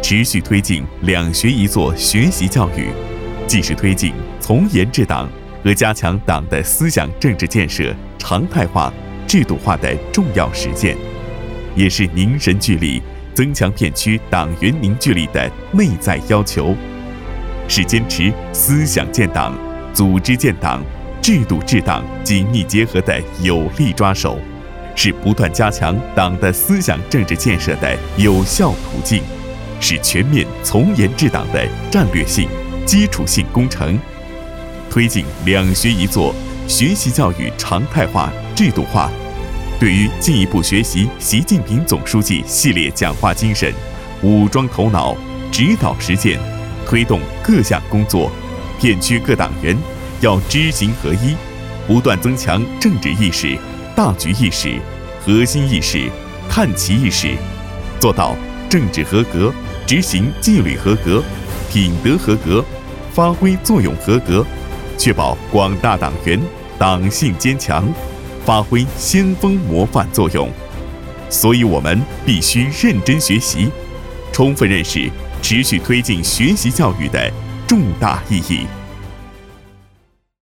持续推进2学1做学习教育，既是推进从严治党和加强党的思想政治建设常态化、制度化的重要实践，也是凝神聚力、增强片区党员凝聚力的内在要求，是坚持思想建党、组织建党、制度治党紧密结合的有力抓手，是不断加强党的思想政治建设的有效途径，是全面从严治党的战略性、基础性工程。推进2学1做学习教育常态化、制度化，对于进一步学习习近平总书记系列讲话精神，武装头脑，指导实践，推动各项工作，片区各党员要知行合一，不断增强政治意识、大局意识、核心意识、看齐意识，做到政治合格、执行纪律合格、品德合格、发挥作用合格，确保广大党员党性坚强，发挥先锋模范作用。所以我们必须认真学习，充分认识持续推进学习教育的重大意义。